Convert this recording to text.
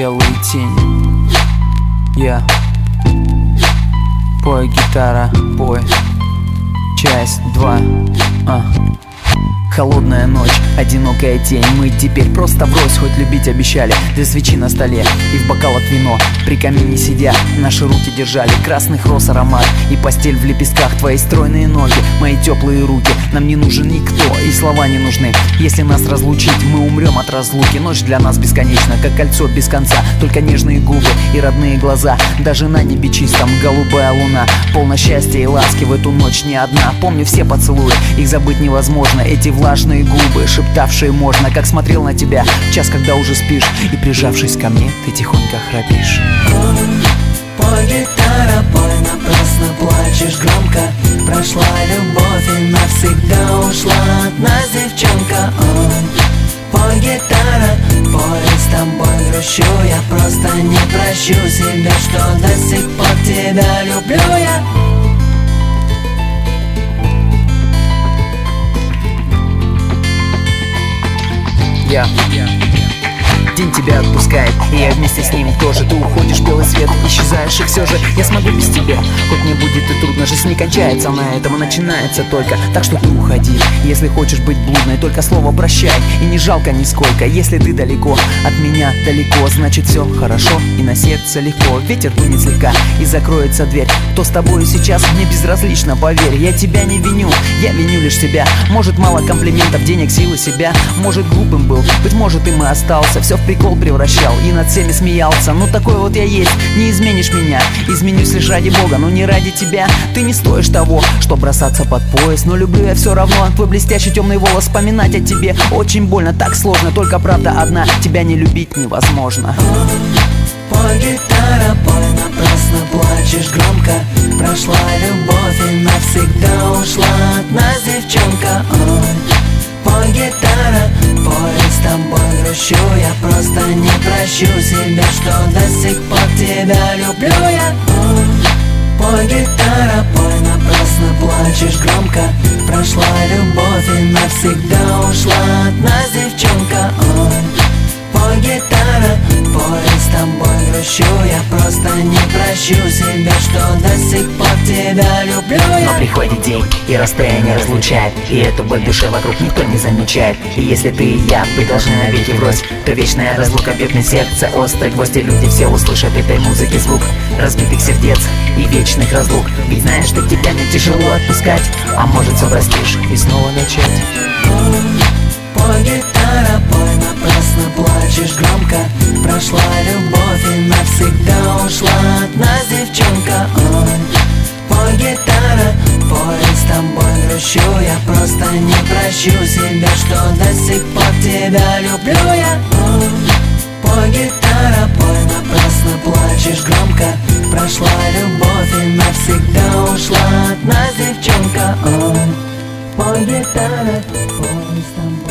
белые тени. Пой, гитара, пой. Часть 2. Холодная ночь, одинокая тень. Мы теперь просто врозь, хоть любить обещали. Две свечи на столе и в бокалах вино. При камине сидя, наши руки держали красных роз аромат и постель в лепестках. Твои стройные ноги, мои теплые руки. Нам не нужен никто, и слова не нужны. Если нас разлучить, мы умрем от разлуки. Ночь для нас бесконечна, как кольцо без конца. Только нежные губы и родные глаза. Даже на небе чистом голубая луна. Полно счастья и ласки в эту ночь не одна. Помню все поцелуи, их забыть невозможно. Эти влажные губы, шептавшие можно. Как смотрел на тебя в час, когда уже спишь, и прижавшись ко мне, ты тихонько храпишь. Пой, гитара, пой, напрасно плачешь громко. Прошла любовь и навсегда ушла от нас девчонка. Пой, гитара, пой, с тобой грущу. Я просто не прощу себя, что до сих пор тебя люблю я. День тебя отпускает, и я вместе с ним тоже. Ты уходишь, белый свет, исчезаешь, и все же я смогу без тебя. Хоть мне будет и трудно, жизнь не кончается на этом, и начинается только. Так что ты уходи, если хочешь быть блудной. Только слово прощай, и не жалко нисколько. Если ты далеко, от меня далеко, значит все хорошо, и на сердце легко. Ветер дунет слегка, и закроется дверь. Кто с тобой сейчас, мне безразлично, поверь. Я тебя не виню, я виню лишь себя. Может, мало комплиментов, денег, силы себя. Может, глупым был, быть может, им и остался. Все в прикол превращал и над всеми смеялся. Ну такой вот я есть, не изменишь меня. Изменюсь лишь ради Бога, но не ради тебя. Ты не стоишь того, что бросаться под пояс. Но люблю я все равно, твой блестящий темный волос. Вспоминать о тебе очень больно, так сложно. Только правда одна, тебя не любить невозможно. Пой, гитара, пой, напрасно плачешь громко. Прошла любовь и навсегда ушла от нас девчонка. Пой, гитара, пой, с тобой грущу. Я просто не прощу себя, что до сих пор тебя люблю я. Пой, гитара, пой, напрасно плачешь громко. Прошла любовь и навсегда ушла от нас девчонка. Пой, гитара, пой, с тобой грущу. Я просто не прощу себя, что до сих пор тебя люблю я. Но приходит день, и расстояние разлучает, и эту боль в душе вокруг никто не замечает. И если ты и я, вы должны навеки врозь, то вечная разлука бьет сердце острый гвоздь. И люди все услышат этой музыки звук разбитых сердец и вечных разлук. Ведь знаешь, что тебя не тяжело отпускать, а может все простишь и снова начать. Пой, гитара, пой, напрасно плачешь громко. Прошла любовь и навсегда ушла от нас девчонка. Пой, гитара, пой, с тобой грущу. Я просто не прощу себя, что до сих пор тебя люблю я. Пой, гитара, пой, напрасно плачешь громко. Прошла любовь и навсегда ушла от нас девчонка. Пой, гитара, пой, с тобой.